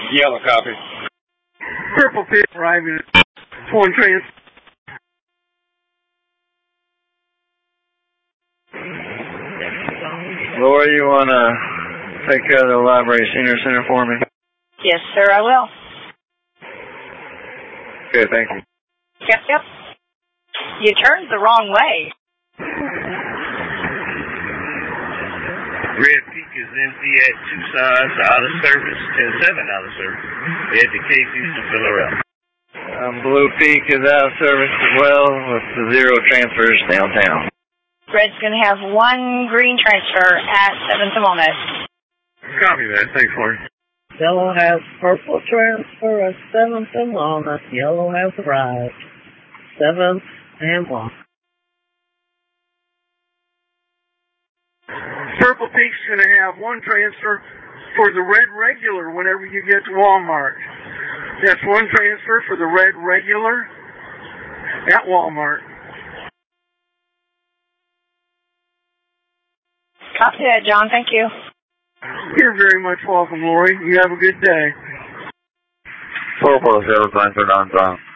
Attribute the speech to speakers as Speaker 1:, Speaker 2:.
Speaker 1: Yellow copy.
Speaker 2: Purple Pig arriving at 1 transfer.
Speaker 3: Laura, you want to take care of the library senior center for me?
Speaker 4: Yes, sir, I will.
Speaker 3: Okay, thank you.
Speaker 4: Yep. You turned the wrong way.
Speaker 5: Red Peak is empty at Tucson's out of service and 7 out of service. Head to Case Houston, Philadelphia.
Speaker 3: Blue Peak is out of service as well with the 0 transfers downtown.
Speaker 4: Red's going to have 1 green transfer at 7th and Walnut.
Speaker 5: Copy that. Thanks, Laurie.
Speaker 6: Yellow has purple transfer at 7th and Walnut. Yellow has arrived. 7th and Walnut.
Speaker 2: Purple Peak's going to have 1 transfer for the red regular whenever you get to Walmart. That's 1 transfer for the red regular at Walmart.
Speaker 4: Copy that, John. Thank you.
Speaker 2: You're very much welcome, Lori. You have a good day.
Speaker 3: 440 transfer downtown.